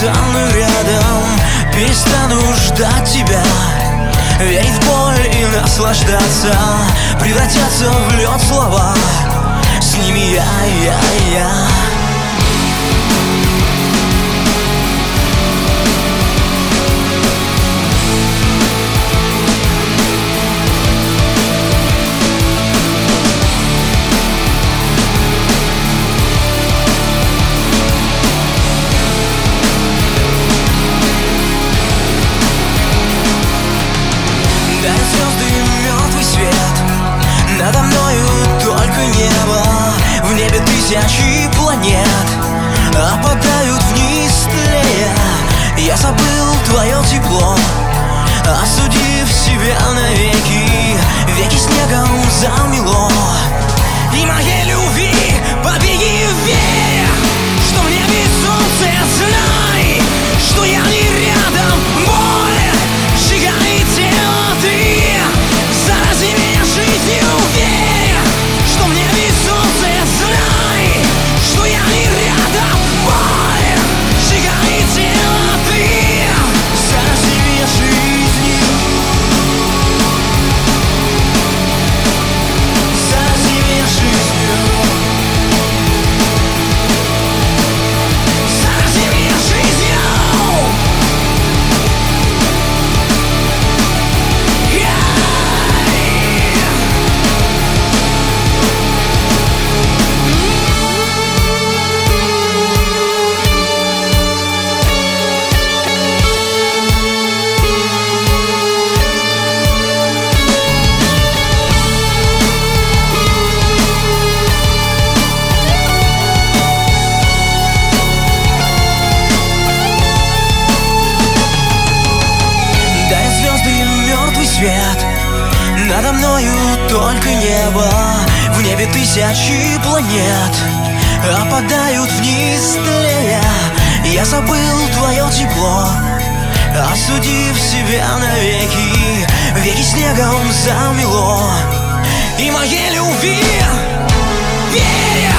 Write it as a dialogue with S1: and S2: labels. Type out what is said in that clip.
S1: остану рядом, перестану ждать тебя, верить в боль и наслаждаться, превратятся в лед слова, с ними я. Надо мною только небо, в небе тысячи планет опадают вниз тлея. Я забыл твое тепло, осудив себя навеки, веки снегом замело. И моей любви побеги вверх, что в небе солнце, знай, что я не рядом, боль сжигает тело, ты зарази меня жизнью. Надо мною только небо, в небе тысячи планет опадают вниз тлея. Я забыл твое тепло, осудив себя навеки, веки снегом замело. И моей любви веря